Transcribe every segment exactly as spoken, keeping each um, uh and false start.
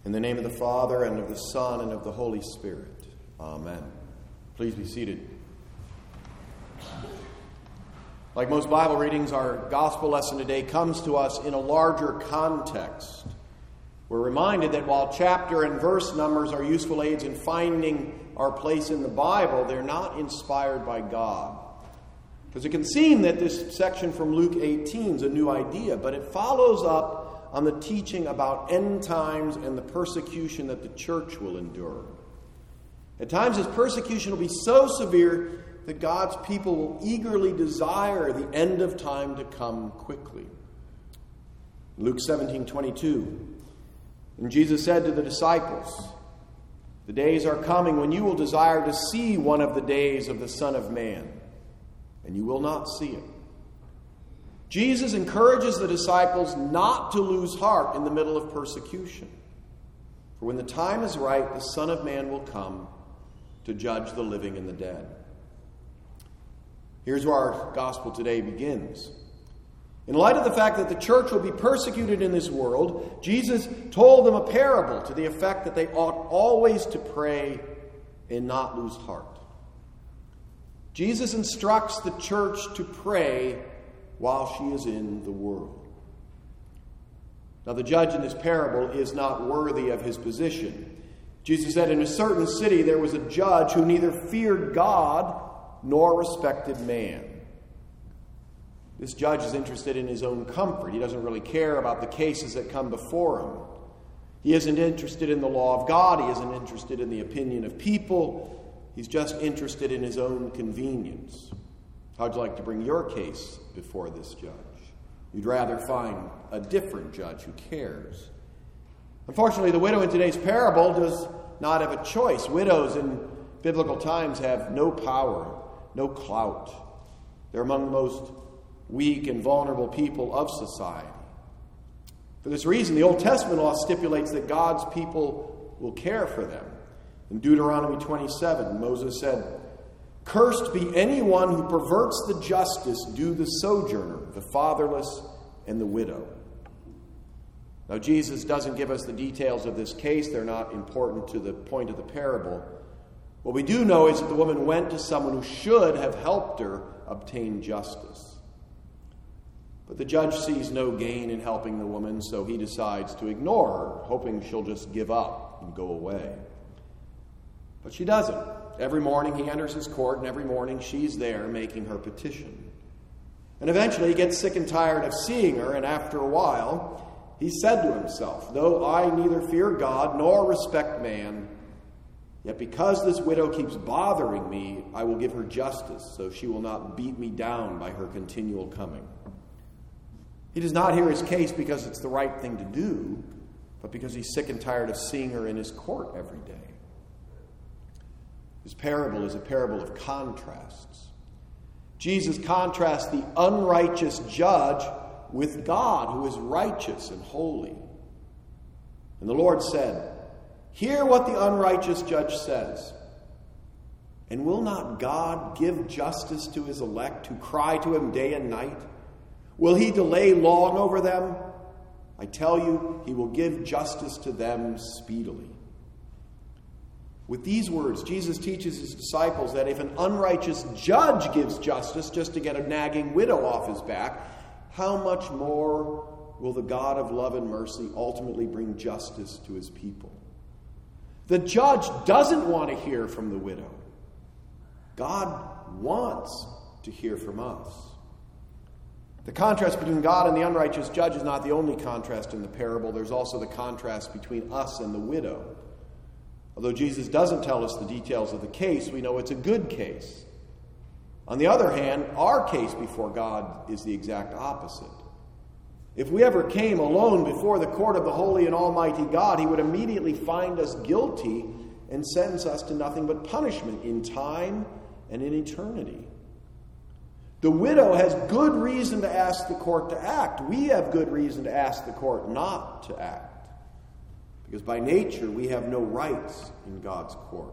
In the name of the Father, and of the Son, and of the Holy Spirit. Amen. Please be seated. Like most Bible readings, our gospel lesson today comes to us in a larger context. We're reminded that while chapter and verse numbers are useful aids in finding our place in the Bible, they're not inspired by God. Because it can seem that this section from Luke eighteen is a new idea, but it follows up on the teaching about end times and the persecution that the church will endure. At times, this persecution will be so severe that God's people will eagerly desire the end of time to come quickly. Luke seventeen twenty-two. And Jesus said to the disciples, "The days are coming when you will desire to see one of the days of the Son of Man, and you will not see it." Jesus encourages the disciples not to lose heart in the middle of persecution. For when the time is right, the Son of Man will come to judge the living and the dead. Here's where our gospel today begins. In light of the fact that the church will be persecuted in this world, Jesus told them a parable to the effect that they ought always to pray and not lose heart. Jesus instructs the church to pray while she is in the world. Now, the judge in this parable is not worthy of his position. Jesus said, in a certain city there was a judge who neither feared God nor respected man. This judge is interested in his own comfort. He doesn't really care about the cases that come before him. He isn't interested in the law of God. He isn't interested in the opinion of people. He's just interested in his own convenience. How'd you like to bring your case before this judge? You'd rather find a different judge who cares. Unfortunately, the widow in today's parable does not have a choice. Widows in biblical times have no power, no clout. They're among the most weak and vulnerable people of society. For this reason, the Old Testament law stipulates that God's people will care for them. In Deuteronomy twenty-seven, Moses said, "Cursed be anyone who perverts the justice due the sojourner, the fatherless, and the widow." Now, Jesus doesn't give us the details of this case. They're not important to the point of the parable. What we do know is that the woman went to someone who should have helped her obtain justice. But the judge sees no gain in helping the woman, so he decides to ignore her, hoping she'll just give up and go away. But she doesn't. Every morning he enters his court, and every morning she's there making her petition. And eventually he gets sick and tired of seeing her, and after a while he said to himself, "Though I neither fear God nor respect man, yet because this widow keeps bothering me, I will give her justice, so she will not beat me down by her continual coming." He does not hear his case because it's the right thing to do, but because he's sick and tired of seeing her in his court every day. This parable is a parable of contrasts. Jesus contrasts the unrighteous judge with God, who is righteous and holy. And the Lord said, "Hear what the unrighteous judge says. And will not God give justice to his elect who cry to him day and night? Will he delay long over them? I tell you, he will give justice to them speedily." With these words, Jesus teaches his disciples that if an unrighteous judge gives justice just to get a nagging widow off his back, how much more will the God of love and mercy ultimately bring justice to his people? The judge doesn't want to hear from the widow. God wants to hear from us. The contrast between God and the unrighteous judge is not the only contrast in the parable. There's also the contrast between us and the widow. Although Jesus doesn't tell us the details of the case, we know it's a good case. On the other hand, our case before God is the exact opposite. If we ever came alone before the court of the holy and almighty God, he would immediately find us guilty and sentence us to nothing but punishment in time and in eternity. The widow has good reason to ask the court to act. We have good reason to ask the court not to act. Because by nature, we have no rights in God's court.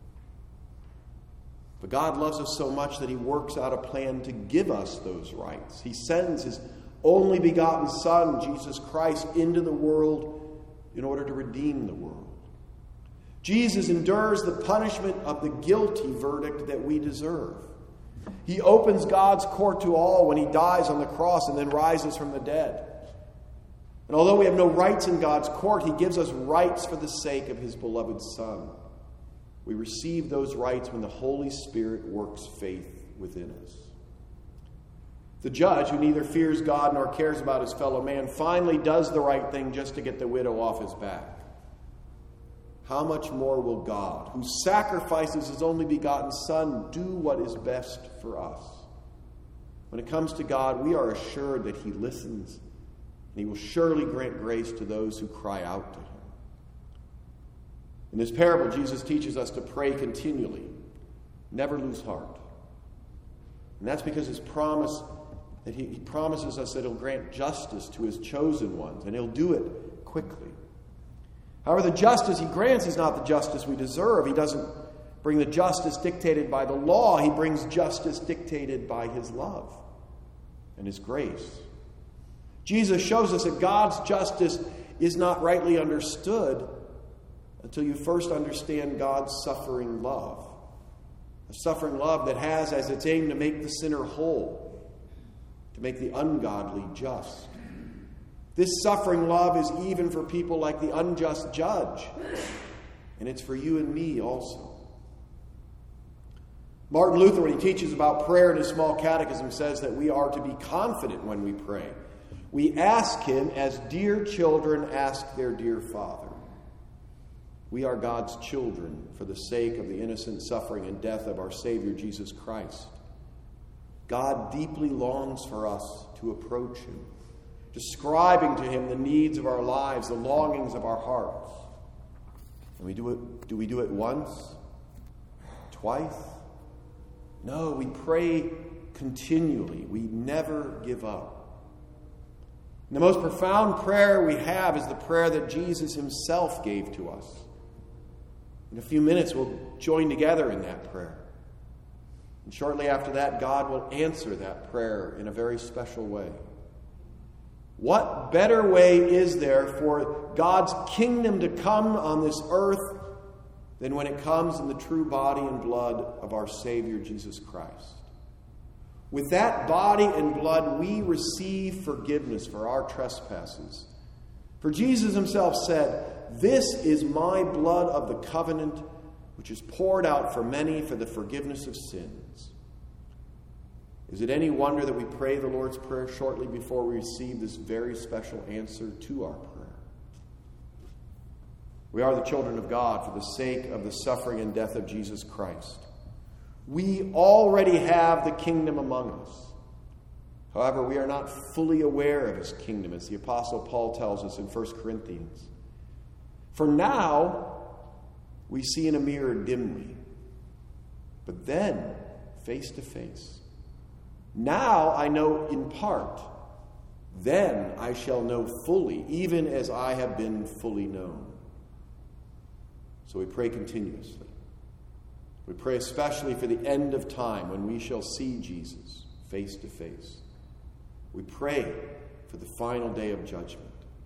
But God loves us so much that he works out a plan to give us those rights. He sends his only begotten Son, Jesus Christ, into the world in order to redeem the world. Jesus endures the punishment of the guilty verdict that we deserve. He opens God's court to all when he dies on the cross and then rises from the dead. And although we have no rights in God's court, he gives us rights for the sake of his beloved Son. We receive those rights when the Holy Spirit works faith within us. The judge, who neither fears God nor cares about his fellow man, finally does the right thing just to get the widow off his back. How much more will God, who sacrifices his only begotten Son, do what is best for us? When it comes to God, we are assured that he listens, and he will surely grant grace to those who cry out to him. In this parable, Jesus teaches us to pray continually, never lose heart. And that's because his promise, that he, he promises us that he'll grant justice to his chosen ones, and he'll do it quickly. However, the justice he grants is not the justice we deserve. He doesn't bring the justice dictated by the law. He brings justice dictated by his love and his grace. Jesus shows us that God's justice is not rightly understood until you first understand God's suffering love. A suffering love that has as its aim to make the sinner whole, to make the ungodly just. This suffering love is even for people like the unjust judge, and it's for you and me also. Martin Luther, when he teaches about prayer in his small catechism, says that we are to be confident when we pray. We ask him as dear children ask their dear Father. We are God's children for the sake of the innocent suffering and death of our Savior, Jesus Christ. God deeply longs for us to approach him, describing to him the needs of our lives, the longings of our hearts. And we do it, do we do it once? Twice? No, we pray continually. We never give up. And the most profound prayer we have is the prayer that Jesus himself gave to us. In a few minutes, we'll join together in that prayer. And shortly after that, God will answer that prayer in a very special way. What better way is there for God's kingdom to come on this earth than when it comes in the true body and blood of our Savior, Jesus Christ? With that body and blood, we receive forgiveness for our trespasses. For Jesus himself said, "This is my blood of the covenant, which is poured out for many for the forgiveness of sins." Is it any wonder that we pray the Lord's Prayer shortly before we receive this very special answer to our prayer? We are the children of God for the sake of the suffering and death of Jesus Christ. We already have the kingdom among us. However, we are not fully aware of his kingdom, as the Apostle Paul tells us in First Corinthians. For now, we see in a mirror dimly, but then face to face. Now I know in part, then I shall know fully, even as I have been fully known. So we pray continuously. We pray especially for the end of time when we shall see Jesus face to face. We pray for the final day of judgment.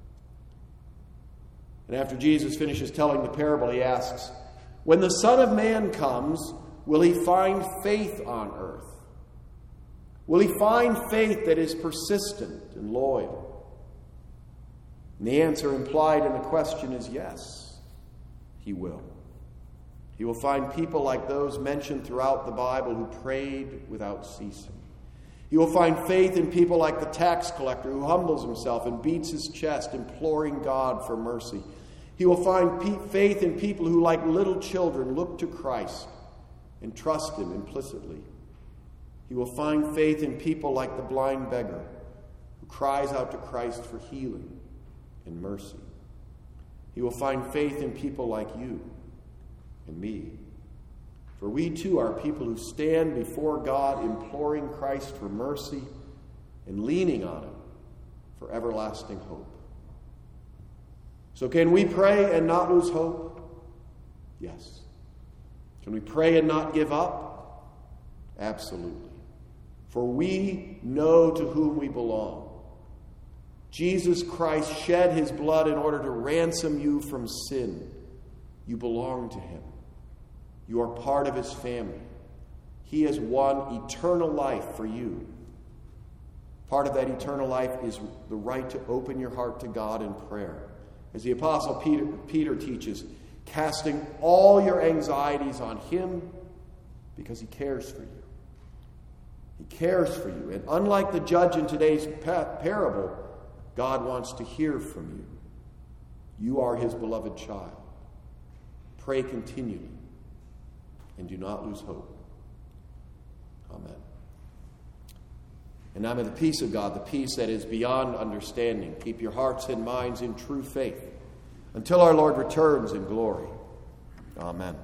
And after Jesus finishes telling the parable, he asks, "When the Son of Man comes, will he find faith on earth? Will he find faith that is persistent and loyal?" And the answer implied in the question is yes, he will. He will find people like those mentioned throughout the Bible who prayed without ceasing. He will find faith in people like the tax collector who humbles himself and beats his chest, imploring God for mercy. He will find pe- faith in people who, like little children, look to Christ and trust him implicitly. He will find faith in people like the blind beggar who cries out to Christ for healing and mercy. He will find faith in people like you and me. For we too are people who stand before God imploring Christ for mercy and leaning on him for everlasting hope. So can we pray and not lose hope? Yes. Can we pray and not give up? Absolutely. For we know to whom we belong. Jesus Christ shed his blood in order to ransom you from sin. You belong to him. You are part of his family. He has won eternal life for you. Part of that eternal life is the right to open your heart to God in prayer. As the Apostle Peter, Peter teaches, casting all your anxieties on him because he cares for you. He cares for you. And unlike the judge in today's parable, God wants to hear from you. You are his beloved child. Pray continually and do not lose hope. Amen. And now may the peace of God, the peace that is beyond understanding, keep your hearts and minds in true faith until our Lord returns in glory. Amen.